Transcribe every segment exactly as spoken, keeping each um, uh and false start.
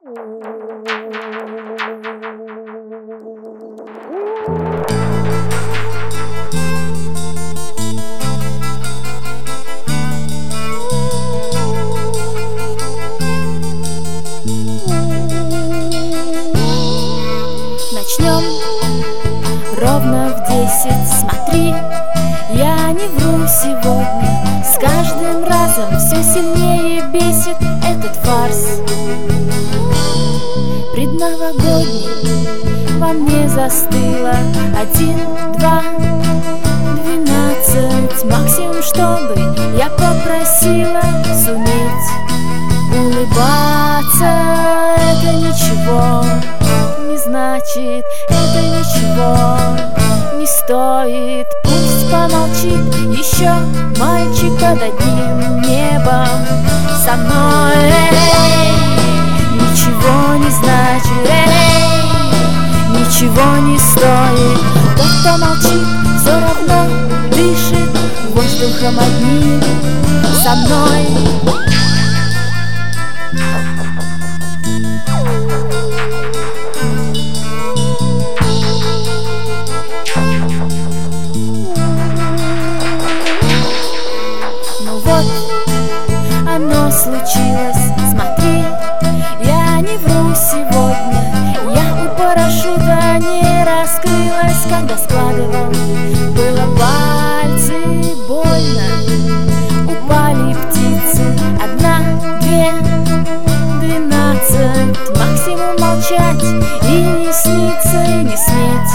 Начнем ровно в десять. Смотри, я не вру сегодня. С каждым разом все сильнее бесит этот фарс предновогодний. Во мне застыло один, два, двенадцать. Максимум, чтобы я попросила суметь улыбаться. Это ничего не значит, это ничего не стоит. Пусть помолчит еще мальчик под одним небом со мной. Эй, ничего не значит, эй, ничего не стоит. Тот, кто молчит, все равно дышит воздухом одним со мной. Ну вот, оно случилось. Смотри, я не вру сегодня. Я у парашюта не раскрылась, когда складывал. Было пальцы больно, упали птицы. Одна, две, двенадцать. Максимум молчать и не сниться, и не сметь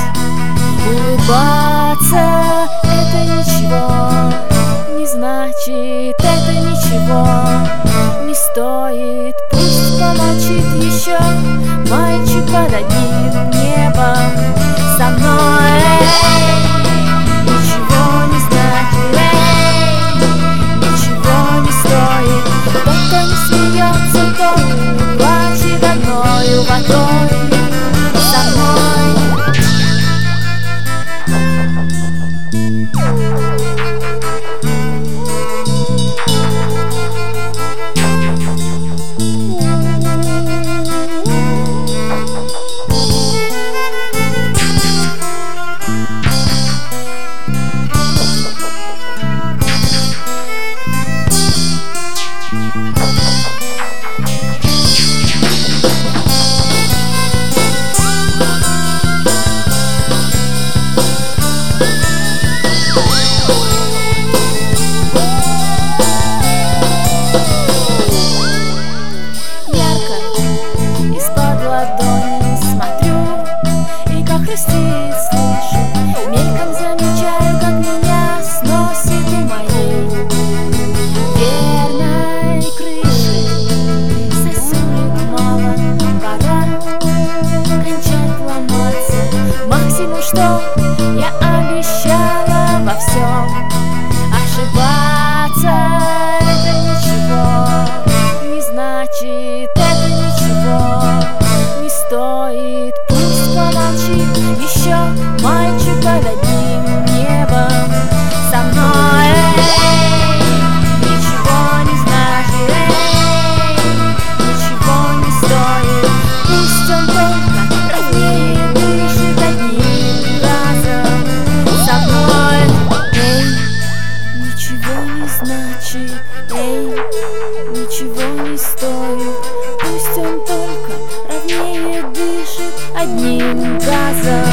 улыбаться. Это ничего не значит, это ничего не стоит. Пусть помолчит еще мальчик под одним небом со мной. Эй, ничего не значит, эй, ничего не стоит. Тот, кто не смеется, тот не плачет одною водой со мной. Мельком замечаю, как меня сносит у моей верной крыши. Сосулек мало, пора кончать ломаться. Максимум, что я обещала во всем ошибаться. Это ничего не значит, это ничего не стоит. Пусть помолчит еще мальчик под одним небом со мной. Эй, ничего не значит, эй, ничего не стоит. Пусть он только ровнее дышит одним разом со мной. Эй, ничего не значит, эй, ничего не стоит. Пусть он только ровнее дышит одним газом.